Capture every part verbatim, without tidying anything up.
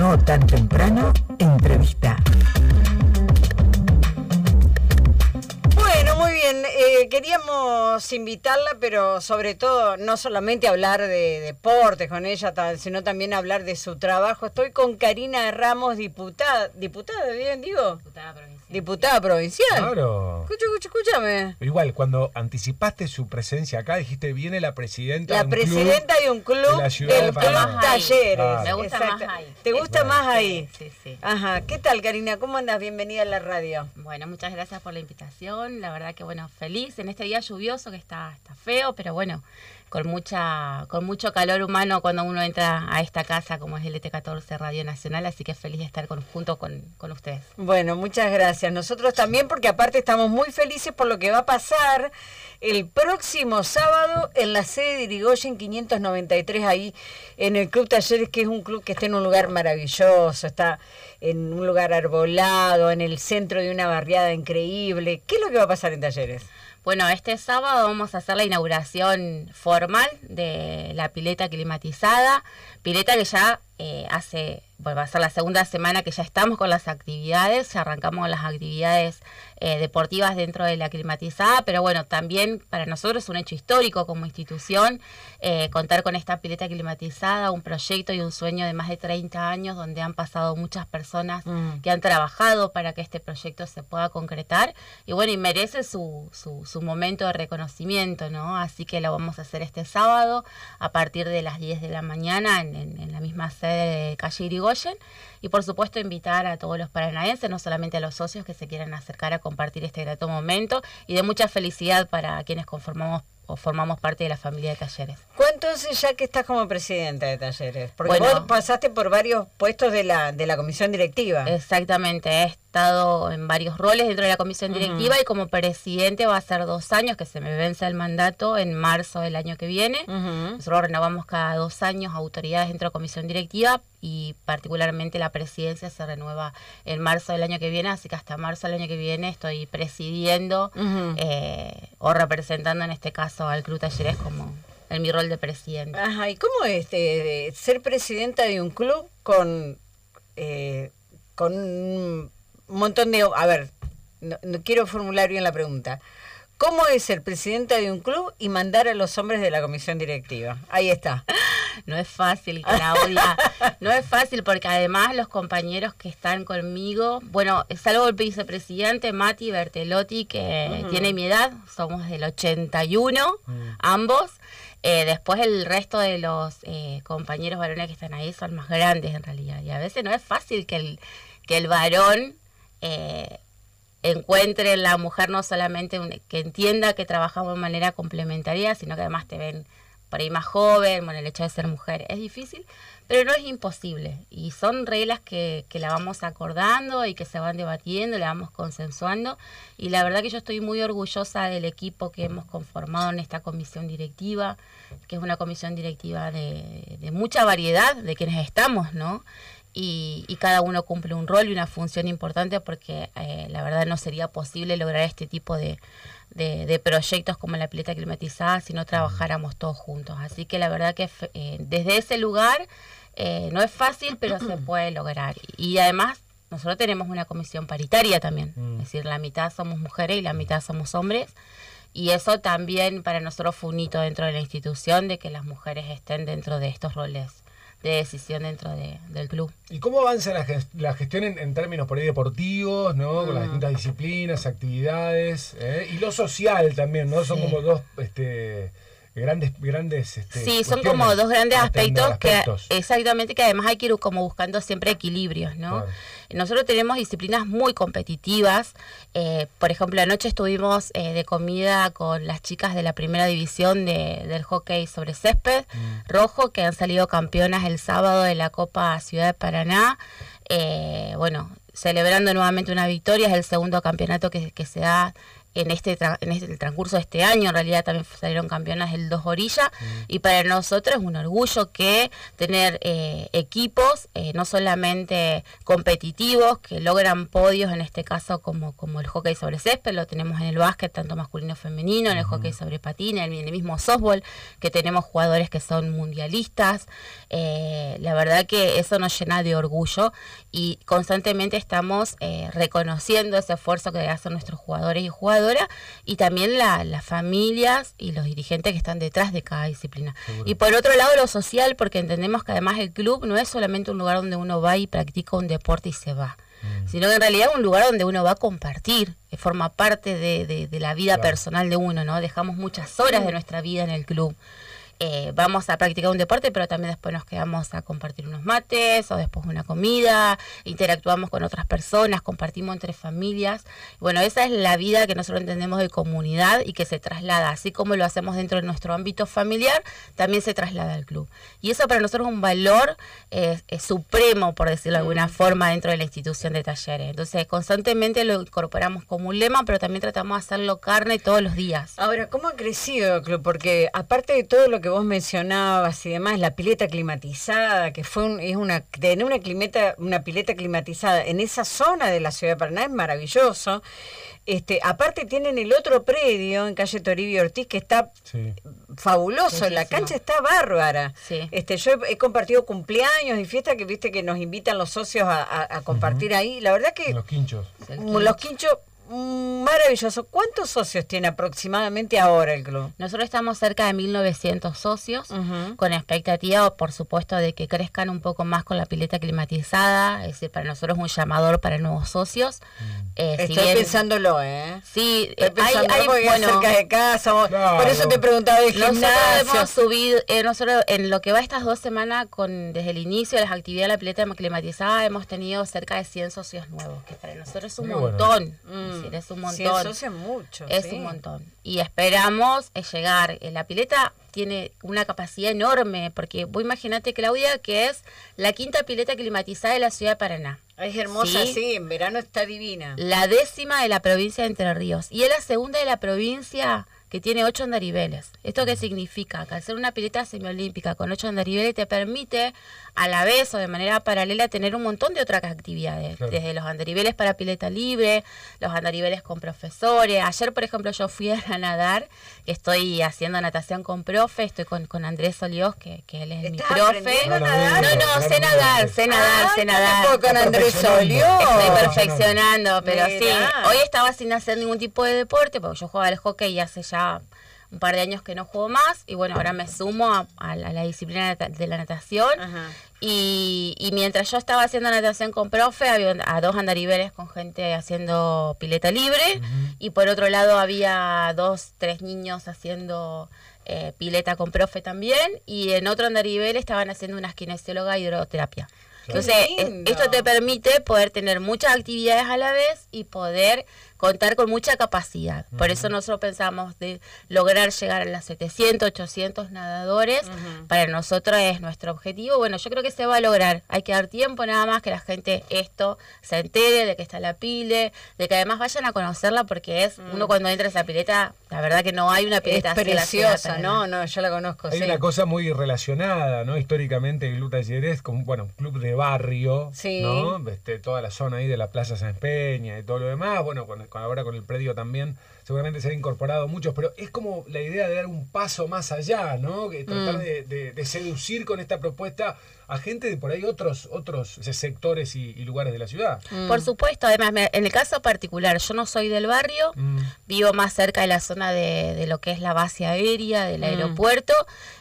No tan temprano, entrevista. Bueno, muy bien. Eh, queríamos invitarla, pero sobre todo no solamente hablar de deportes con ella, sino también hablar de su trabajo. Estoy con Karina Ramos, diputada. ¿Diputada, bien digo? Diputada provincial. Diputada provincial. Claro. Escucha, escucha, escúchame. Igual, cuando anticipaste su presencia acá, dijiste, viene la presidenta La de un presidenta club de un club, de la ciudad del de Club Paraná. Talleres. Ah. Me gusta Exacto. más ahí. ¿Te gusta Bueno. más ahí? Sí, sí. Ajá. ¿Qué tal, Karina? ¿Cómo andas? Bienvenida a la radio. Bueno, muchas gracias por la invitación. La verdad que, bueno, feliz en este día lluvioso que está, está feo, pero bueno, con mucha con mucho calor humano cuando uno entra a esta casa como es L T catorce Radio Nacional, así que feliz de estar con, junto con, con ustedes. Bueno, muchas gracias. Nosotros también, porque aparte estamos muy felices por lo que va a pasar el próximo sábado en la sede de Irigoyen quinientos noventa y tres, ahí en el Club Talleres, que es un club que está en un lugar maravilloso, está en un lugar arbolado, en el centro de una barriada increíble. ¿Qué es lo que va a pasar en Talleres? Bueno, este sábado vamos a hacer la inauguración formal de la pileta climatizada, pileta que ya eh, hace, bueno, va a ser la segunda semana que ya estamos con las actividades, ya arrancamos las actividades eh, deportivas dentro de la climatizada, pero bueno, también para nosotros es un hecho histórico como institución eh, contar con esta pileta climatizada, un proyecto y un sueño de más de treinta años donde han pasado muchas personas mm. que han trabajado para que este proyecto se pueda concretar y bueno, y merece su, su, su momento de reconocimiento, ¿no? Así que lo vamos a hacer este sábado a partir de las diez de la mañana en, en, en la misma sede de calle Irigoyen y por supuesto invitar a todos los paranaenses, no solamente a los socios que se quieran acercar a compartir este grato momento y de mucha felicidad para quienes conformamos o formamos parte de la familia de Talleres. ¿Cuánto hace ya que estás como presidenta de Talleres? Porque bueno, vos pasaste por varios puestos de la de la comisión directiva. Exactamente, he estado en varios roles dentro de la comisión directiva uh-huh. y como presidente va a ser dos años que se me vence el mandato en marzo del año que viene. Uh-huh. Nosotros renovamos cada dos años autoridades dentro de la comisión directiva y particularmente la presidencia se renueva en marzo del año que viene, así que hasta marzo del año que viene estoy presidiendo uh-huh. eh, o representando en este caso al Club Talleres como en mi rol de presidente. Ajá, ¿y cómo es de, de ser presidenta de un club con, eh, con un montón de... A ver, no, no quiero formular bien la pregunta. ¿Cómo es ser presidenta de un club y mandar a los hombres de la comisión directiva? Ahí está. No es fácil, Claudia. No es fácil porque además los compañeros que están conmigo, bueno, salvo el vicepresidente Mati Bertelotti, que uh-huh. tiene mi edad, somos del ochenta y uno, uh-huh. ambos. Eh, después el resto de los eh, compañeros varones que están ahí son más grandes en realidad. Y a veces no es fácil que el, que el varón... Eh, encuentre en la mujer no solamente un, que entienda que trabajamos de manera complementaria, sino que además te ven por ahí más joven, bueno, el hecho de ser mujer es difícil, pero no es imposible. Y son reglas que, que la vamos acordando y que se van debatiendo, la vamos consensuando. Y la verdad que yo estoy muy orgullosa del equipo que hemos conformado en esta comisión directiva, que es una comisión directiva de, de mucha variedad de quienes estamos, ¿no? Y, y cada uno cumple un rol y una función importante porque eh, la verdad no sería posible lograr este tipo de, de, de proyectos como la pileta climatizada si no trabajáramos todos juntos. Así que la verdad que eh, desde ese lugar eh, no es fácil, pero se puede lograr. Y además nosotros tenemos una comisión paritaria también, es decir, la mitad somos mujeres y la mitad somos hombres. Y eso también para nosotros fue un hito dentro de la institución de que las mujeres estén dentro de estos roles de decisión dentro de, del club. ¿Y cómo avanza la, gest la gestión en, en términos por ahí deportivos, ¿no? Mm. Con las distintas disciplinas, actividades, ¿eh? Y lo social también, ¿no? Sí. Son como dos este, grandes, grandes este, sí, son como dos grandes aspectos, aspectos que exactamente, que además hay que ir como buscando siempre equilibrios, ¿no? Claro. Nosotros tenemos disciplinas muy competitivas. Eh, por ejemplo, anoche estuvimos eh, de comida con las chicas de la primera división de, del hockey sobre césped mm. rojo, que han salido campeonas el sábado de la Copa Ciudad de Paraná. Eh, bueno, celebrando nuevamente una victoria, es el segundo campeonato que, que se da en este, tra en este el transcurso de este año. En realidad también salieron campeonas del dos Orilla, mm. y para nosotros es un orgullo que tener eh, equipos eh, no solamente competitivos, que logran podios, en este caso como, como el hockey sobre césped, lo tenemos en el básquet, tanto masculino como femenino, en el mm. hockey sobre patina, en el mismo softball, que tenemos jugadores que son mundialistas. Eh, la verdad que eso nos llena de orgullo y constantemente estamos eh, reconociendo ese esfuerzo que hacen nuestros jugadores y jugadoras, y también la, las familias y los dirigentes que están detrás de cada disciplina. Seguro. Y por otro lado lo social, porque entendemos que además el club no es solamente un lugar donde uno va y practica un deporte y se va, mm. sino que en realidad es un lugar donde uno va a compartir, que forma parte de, de, de la vida claro. personal de uno, ¿no? Dejamos muchas horas de nuestra vida en el club. Eh, vamos a practicar un deporte, pero también después nos quedamos a compartir unos mates o después una comida, interactuamos con otras personas, compartimos entre familias. Bueno, esa es la vida que nosotros entendemos de comunidad y que se traslada, así como lo hacemos dentro de nuestro ámbito familiar, también se traslada al club. Y eso para nosotros es un valor eh, es supremo, por decirlo de alguna forma, dentro de la institución de Talleres. Entonces, constantemente lo incorporamos como un lema, pero también tratamos de hacerlo carne todos los días. Ahora, ¿cómo ha crecido el club? Porque aparte de todo lo que vos mencionabas y demás, la pileta climatizada, que fue un, es una tener una climeta, una pileta climatizada en esa zona de la ciudad de Paraná es maravilloso. Este, aparte tienen el otro predio en calle Toribio Ortiz que está sí. fabuloso, Muchísimo. La cancha está bárbara. Sí. Este, yo he, he compartido cumpleaños y fiestas que viste que nos invitan los socios a, a, a compartir uh-huh. ahí. La verdad que los quinchos. Los quinchos maravilloso. ¿Cuántos socios tiene aproximadamente ahora el club? Nosotros estamos cerca de mil novecientos socios, uh-huh. con expectativa, por supuesto, de que crezcan un poco más con la pileta climatizada. Es decir, para nosotros es un llamador para nuevos socios. Mm. Eh, Estoy si bien, pensándolo, ¿eh? Sí, Estoy pensándolo hay, hay, porque bueno, cerca de casa. Claro. Por eso te preguntaba de gimnasio. Nosotros hemos subido, eh, nosotros en lo que va estas dos semanas, con desde el inicio de las actividades de la pileta climatizada, hemos tenido cerca de cien socios nuevos, que para nosotros es un Muy montón. Bueno. Es decir, es un montón. cien socios es mucho. Es sí. un montón. Y esperamos llegar. La pileta tiene una capacidad enorme, porque vos imaginate, Claudia, que es la quinta pileta climatizada de la ciudad de Paraná. Es hermosa, sí, sí, en verano está divina. La décima de la provincia de Entre Ríos. Y es la segunda de la provincia que tiene ocho andariveles. ¿Esto qué significa? Que al ser una pileta semiolímpica con ocho andariveles te permite a la vez o de manera paralela tener un montón de otras actividades. Claro. Desde los andariveles para pileta libre, los andariveles con profesores. Ayer, por ejemplo, yo fui a nadar, estoy haciendo natación con profe, estoy con, con Andrés Solíos, que, que él es mi profe. No, nadar? no, no, sé nadar, sé nadar, ah, sé nadar. Con Andrés Solíos. Estoy perfeccionando, pero Mira. sí, hoy estaba sin hacer ningún tipo de deporte, porque yo jugaba al hockey y hace ya un par de años que no juego más, y bueno, ahora me sumo a, a, la, a la disciplina de la natación. y, y mientras yo estaba haciendo natación con profe, había a dos andariveles con gente haciendo pileta libre, uh-huh. y por otro lado había dos, tres niños haciendo eh, pileta con profe también, y en otro andarivel estaban haciendo unas kinesióloga y hidroterapia. Entonces, esto te permite poder tener muchas actividades a la vez y poder contar con mucha capacidad. Uh-huh. Por eso nosotros pensamos de lograr llegar a las setecientos, ochocientos nadadores. Uh-huh. Para nosotros es nuestro objetivo. Bueno, yo creo que se va a lograr. Hay que dar tiempo nada más que la gente esto se entere de que está la pile, de que además vayan a conocerla, porque es uh-huh. uno cuando entra a esa pileta, la verdad que no hay una pileta es así. Preciosa, ¿no? No, yo la conozco. Hay sí. una cosa muy relacionada, ¿no? Históricamente el Club Talleres, como bueno, un club de barrio, sí. ¿no? Este, toda la zona ahí de la Plaza San Peña y todo lo demás. Bueno, con ahora con el predio también seguramente se han incorporado muchos, pero es como la idea de dar un paso más allá, ¿no? Que tratar mm. de, de, de seducir con esta propuesta a gente de por ahí otros otros sectores y, y lugares de la ciudad. Mm. Por supuesto, además, en el caso particular, yo no soy del barrio, mm. vivo más cerca de la zona de, de lo que es la base aérea, del mm. aeropuerto,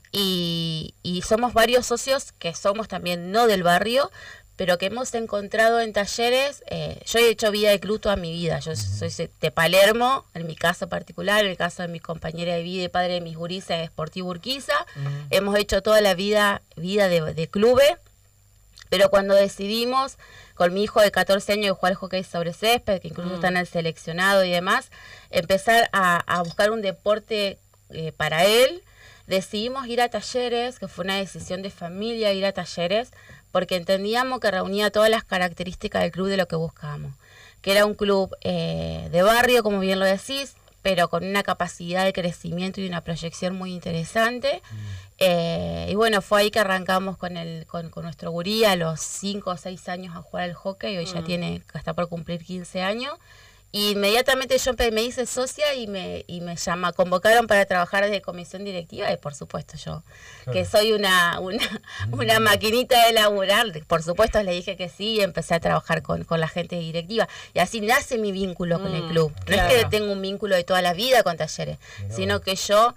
y, y somos varios socios que somos también no del barrio, pero que hemos encontrado en Talleres. Eh, yo he hecho vida de club toda mi vida. Yo uh-huh. soy de Palermo, en mi caso particular, en el caso de mi compañera de vida y padre de mis gurises, Sportivo Urquiza. Uh-huh. Hemos hecho toda la vida vida de, de clubes, pero cuando decidimos, con mi hijo de catorce años, de jugar al hockey sobre césped, que incluso uh-huh. está en el seleccionado y demás, empezar a, a buscar un deporte eh, para él, decidimos ir a Talleres, que fue una decisión de familia ir a Talleres, porque entendíamos que reunía todas las características del club de lo que buscábamos, que era un club eh, de barrio, como bien lo decís, pero con una capacidad de crecimiento y una proyección muy interesante. Mm. Eh, y bueno, fue ahí que arrancamos con el con, con nuestro gurí a los cinco o seis años a jugar al hockey. Hoy mm. ya tiene, está por cumplir quince años. Y inmediatamente yo me hice socia y me y me llama, convocaron para trabajar desde comisión directiva y por supuesto yo, claro. que soy una una, una maquinita de laburar, por supuesto le dije que sí y empecé a trabajar con, con la gente directiva. Y así nace mi vínculo mm, con el club. No claro. es que tengo un vínculo de toda la vida con Talleres, no. sino que yo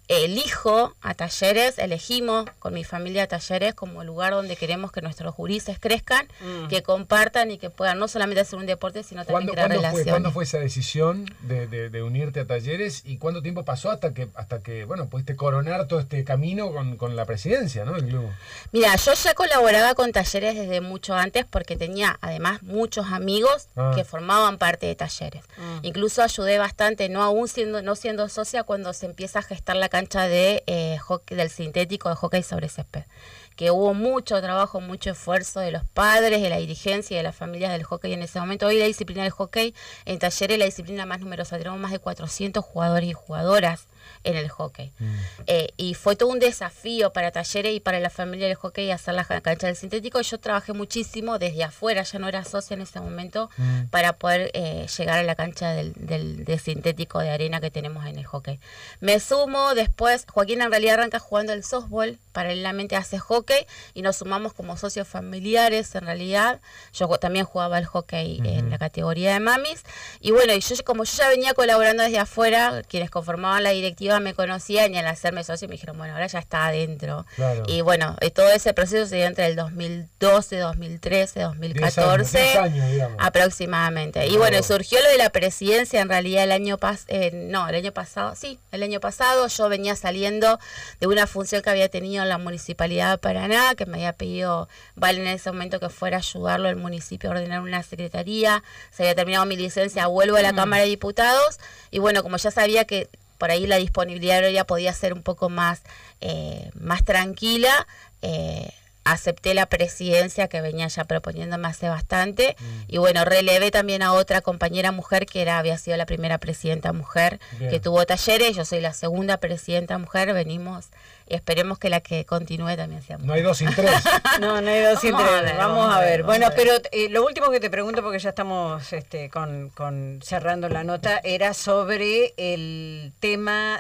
elijo a Talleres, elegimos con mi familia Talleres como lugar donde queremos que nuestros jurises crezcan, mm. que compartan y que puedan no solamente hacer un deporte, sino también crear ¿cuándo relaciones. Fue, ¿Cuándo fue esa decisión de, de, de unirte a Talleres y cuánto tiempo pasó hasta que, hasta que bueno, pudiste coronar todo este camino con, con la presidencia, ¿no? del club? Mira, yo ya colaboraba con Talleres desde mucho antes porque tenía además muchos amigos ah. que formaban parte de Talleres. Mm. Incluso ayudé bastante, no aún siendo, no siendo socia, cuando se empieza a gestar la cancha de eh, hockey, del sintético de hockey sobre césped, que hubo mucho trabajo, mucho esfuerzo de los padres, de la dirigencia y de las familias del hockey en ese momento. Hoy la disciplina del hockey en Talleres es la disciplina más numerosa, tenemos más de cuatrocientos jugadores y jugadoras en el hockey. Mm. Eh, y fue todo un desafío para Talleres y para la familia del hockey hacer la cancha del sintético. Yo trabajé muchísimo desde afuera, ya no era socia en ese momento, mm. para poder eh, llegar a la cancha del, del, del sintético de arena que tenemos en el hockey. Me sumo después, Joaquín en realidad arranca jugando el softball, paralelamente hace hockey y nos sumamos como socios familiares en realidad. Yo también jugaba el hockey uh-huh. en la categoría de mamis. Y bueno, y yo como yo ya venía colaborando desde afuera, quienes conformaban la directiva me conocían y al hacerme socio me dijeron, bueno, ahora ya está adentro. Claro. Y bueno, todo ese proceso se dio entre el dos mil doce, dos mil trece, dos mil catorce, diez años, diez años, digamos. Aproximadamente. Claro. Y bueno, surgió lo de la presidencia en realidad el año pasado, eh, no, el año pasado, sí, el año pasado yo venía saliendo de una función que había tenido en la Municipalidad de Paraná, que me había pedido Val en ese momento que fuera a ayudarlo al municipio a ordenar una secretaría. Se había terminado mi licencia, vuelvo a la mm. Cámara de Diputados y bueno, como ya sabía que por ahí la disponibilidad ya podía ser un poco más, eh, más tranquila, eh, acepté la presidencia que venía ya proponiéndome hace bastante mm. y bueno, relevé también a otra compañera mujer que era había sido la primera presidenta mujer Bien. que tuvo Talleres. Yo soy la segunda presidenta mujer, venimos y esperemos que la que continúe también sea mujer. No hay dos sin tres. No, no hay dos sin tres. Vamos, vamos a ver. Vamos bueno, a ver. pero eh, lo último que te pregunto, porque ya estamos este, con, con cerrando la nota, era sobre el tema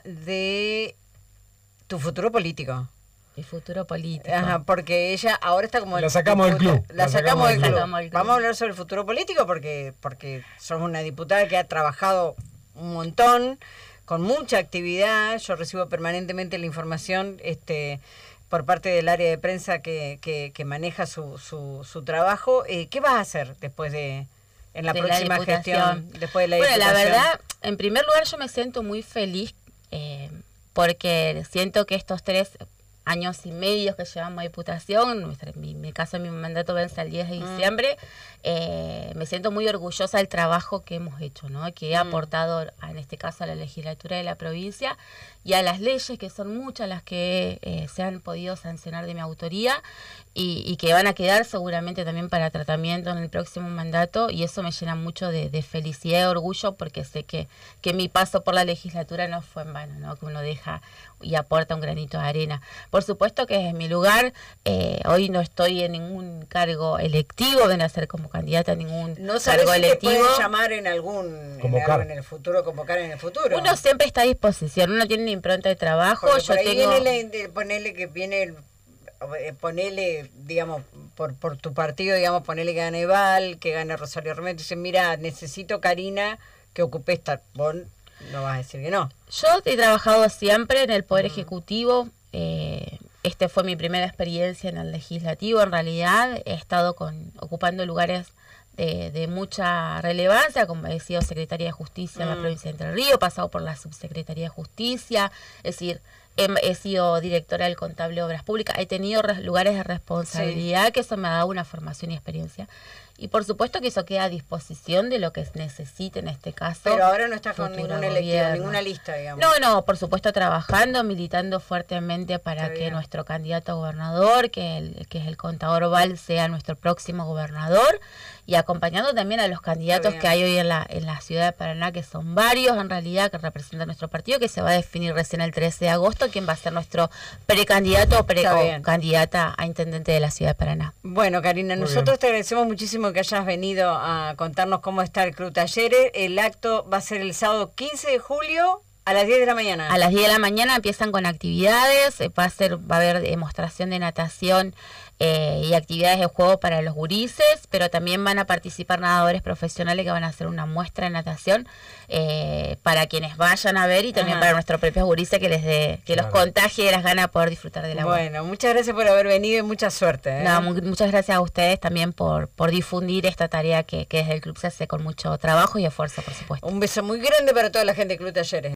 de tu futuro político. Y futuro político. Ajá, porque ella ahora está como... La sacamos del club. La, la sacamos, sacamos del club. club. Vamos a hablar sobre el futuro político porque, porque sos una diputada que ha trabajado un montón, con mucha actividad. Yo recibo permanentemente la información este, por parte del área de prensa que, que, que maneja su, su, su trabajo. Eh, ¿Qué vas a hacer después de... en la de próxima la gestión? Después de la bueno, diputación? La verdad, en primer lugar yo me siento muy feliz eh, porque siento que estos tres... años y medios que llevamos a Diputación, nuestra, mi, mi caso, mi mandato vence el diez de diciembre, mm. eh, me siento muy orgullosa del trabajo que hemos hecho, ¿no? Que he mm. aportado, en este caso, a la legislatura de la provincia y a las leyes, que son muchas las que eh, se han podido sancionar de mi autoría y, y que van a quedar seguramente también para tratamiento en el próximo mandato, y eso me llena mucho de, de felicidad y orgullo porque sé que, que mi paso por la legislatura no fue en vano, ¿no? Que uno deja y aporta un granito de arena. Por supuesto que es mi lugar, eh, hoy no estoy en ningún cargo electivo, ven a ser como candidata a ningún no cargo si electivo. No sabes llamar en algún, convocar. en, en el futuro, convocar en el futuro. Uno siempre está a disposición, uno tiene una impronta de trabajo. Porque yo por ahí tengo... viene la, ponele que viene el, ponele, digamos, por, por tu partido, digamos, ponele que gane Val, que gane Rosario Romero, dice, mira, necesito, Karina, que ocupe esta... Vos no vas a decir que no. Yo he trabajado siempre en el Poder Ejecutivo, eh, este fue mi primera experiencia en el Legislativo, en realidad he estado con ocupando lugares de, de mucha relevancia, como he sido secretaria de Justicia mm. en la provincia de Entre Ríos, he pasado por la subsecretaría de Justicia, es decir, He, he sido directora del Contable de Obras Públicas, he tenido res, lugares de responsabilidad, sí. que eso me ha dado una formación y experiencia. Y por supuesto que eso queda a disposición de lo que necesite en este caso. Pero ahora no está con ninguna elección, ninguna lista, digamos. No, no, por supuesto trabajando, militando fuertemente para está que bien. Nuestro candidato a gobernador, que, el, que es el contador Val, sea nuestro próximo gobernador, y acompañando también a los candidatos que hay hoy en la, en la ciudad de Paraná, que son varios en realidad, que representan nuestro partido, que se va a definir recién el trece de agosto quién va a ser nuestro precandidato o precandidata a intendente de la ciudad de Paraná. Bueno, Karina, muy nosotros bien. Te agradecemos muchísimo que hayas venido a contarnos cómo está el Club Talleres. El acto va a ser el sábado quince de julio a las diez de la mañana. A las diez de la mañana empiezan con actividades, va a ser, va a haber demostración de natación eh, y actividades de juego para los gurises, pero también van a participar nadadores profesionales que van a hacer una muestra de natación eh, para quienes vayan a ver y también Ajá. para nuestros propios gurises que les dé, que claro. los contagie y las ganas de poder disfrutar del agua. Bueno, muchas gracias por haber venido y mucha suerte. ¿eh? No, mu muchas gracias a ustedes también por, por difundir esta tarea que, que desde el club se hace con mucho trabajo y esfuerzo, por supuesto. Un beso muy grande para toda la gente del Club Talleres.